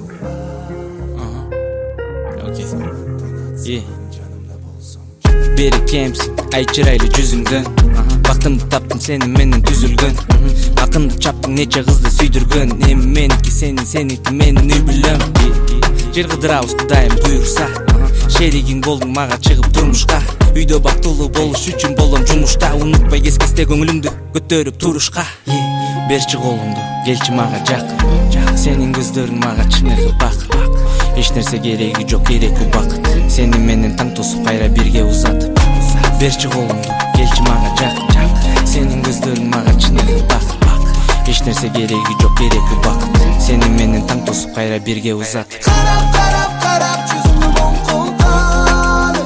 Beri kemsin ay çıraylı жүзүңдөн Бактымды таптым сени менен түзүлгөн Акынды чаптың нече кызды сүйдүргөн Эми меники сеники менин үй бүлөм Жер кыдырабыз Кудайым буйруса Шеригиң болдуң мага чыгып турмушка Үйдө бактылуу болуш үчүн болом жумушта Унутпай кес-кесте көңүлүңдү көтөрүп турушка Берчи колуңду келчи мага жакын Сенин көздөрүң мага чын бакыт Эч нерсе кереги жок кереку бакыт Сени менен таң тосуп кайра бирге узатып Берчи колуңду келчи мага жакын Сенин көздөрүң мага чын бакыт Эч нерсе кереги жок кереку бакыт Сени менен таң тосуп кайра бирге узатып Карап жүзүңдү моңкултаны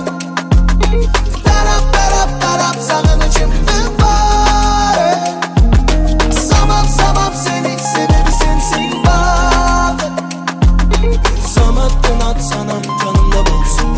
Тарап сагынычымды бары Самап сени себеби сенсиң бакыт Саматтын ат санам жанымда болсун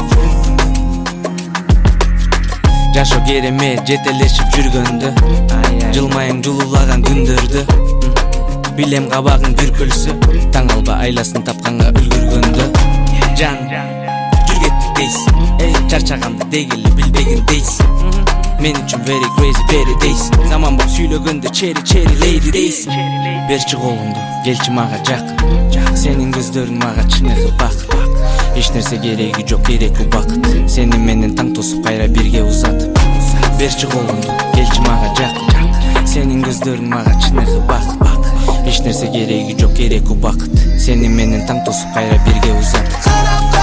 Жашоо керемет жетелешип жүргөндө Жылмайың жулуулаган күндөрдө Билем кабагың бүркөлсө Таң алба айласын тапканга үлгүргөндө Жан жүр кеттик дейсиң Чарчаганда дегеле билбеген дейсиң Мен үчүн very crazy beri дейсиң Заман боп сүйлөгөндө чери lady дейсиң Берчи колуңду келчи мага жакын Сенин көздөрүң мага чын бакыт Эч нерсе кереги жок кереку бакыт Сени менен таң тосуп кайра бирге узатып Берчи колуңду келчи мага жакын Сенин көздөрүң мага чын бакыт Эч нерсе кереги жок кереку бакыт Сени менен таң тосуп кайра бирге узатып